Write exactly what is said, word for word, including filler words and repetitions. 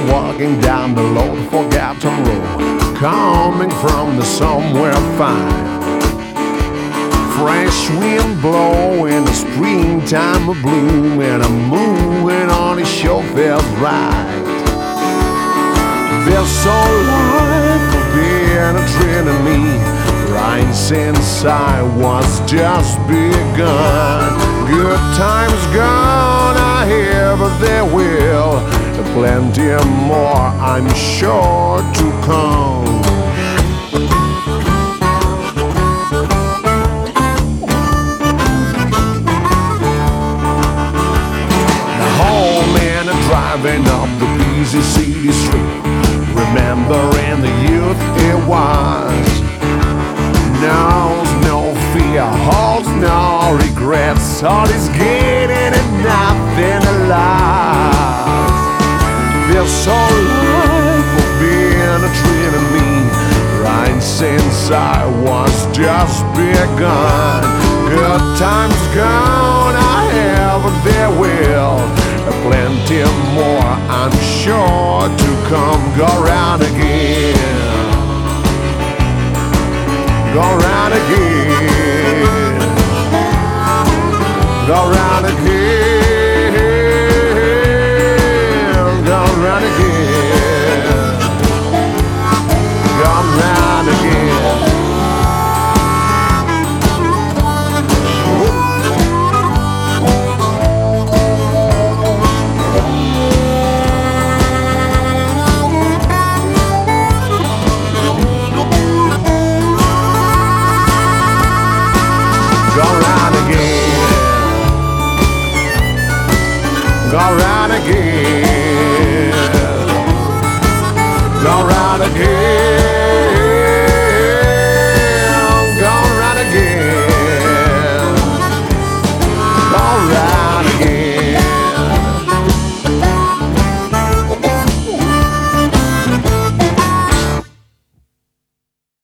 walking down the low forgotten road, coming from the somewhere fine. Fresh wind blowing, the springtime a bloom, and I'm moving on, it sure feels right. Feels so light for being a dream to me. Right since I was just begun. Good times gone, I hear, but there will plenty more, I'm sure, to come. Driving up the busy city street, remembering the youth it was. Knows no fear, holds no regrets, all is gaining and nothing to lose. Feels so light for being a dream to me. Right since I was just begun. Good times gone, I have, but there will plenty more, I'm sure, to come. Go round again, go round again, go round again, go round again, go round again. Go round again, go round again, go round again, go round again, go round.